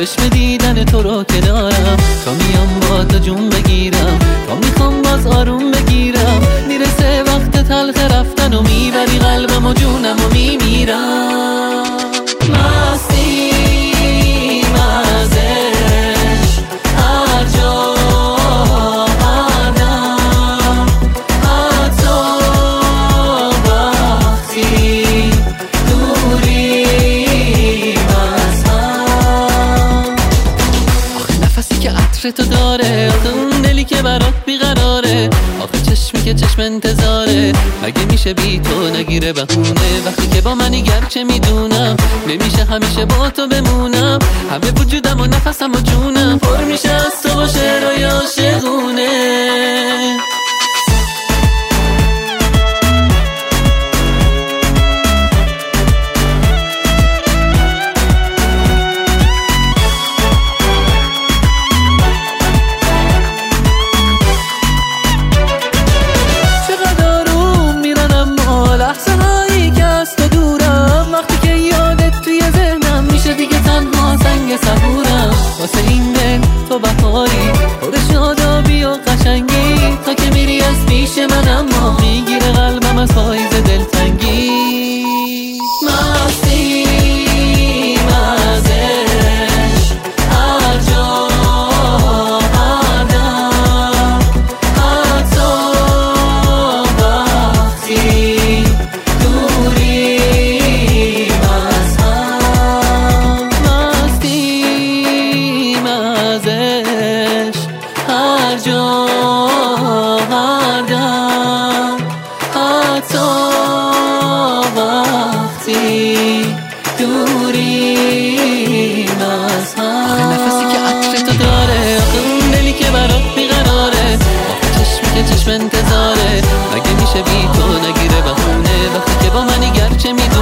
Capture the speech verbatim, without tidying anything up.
چشم دیدن تو رو کنارم، تا میام با تو جون بگیرم، تا میخوام باز آروم بگیرم. میرسه وقت تلخ رفتن و میبری قلبم و جونم و میمیرم. مستی مزش هر جا هر دم، حتی وقتی دوریم از هم. آخه نفسی که عطر تو داره، آخه اون دلی که برات بیقراره، آخه چشمی که چشم انتظاره. مگه میشه بی تو نگیره بهونه؟ وقتی که با منی گرچه میدونم نمیشه همیشه با تو بمونم. همه وجودم و نفسم و جونم پر میشه از تو و شعرهای عاشقونه. واسه این دل تو بهاری، پر شادابی و قشنگی، تا که میری از پیش من اما میگیره قلبم از پاییز دلتنگی. مستی مزش هر جا هر دم، حتی وقتی دوریم از هم. مستی مزش هر جا هر دم، حتی وقتی دوریم از هم. آخه نفسی که عطر تو داره، آخه اون دلی که برات بیقراره، آخه چشمی که چشم انتظاره. مگه میشه بی تو نگیره بهونه؟ وقتی که با منی گرچه میدونم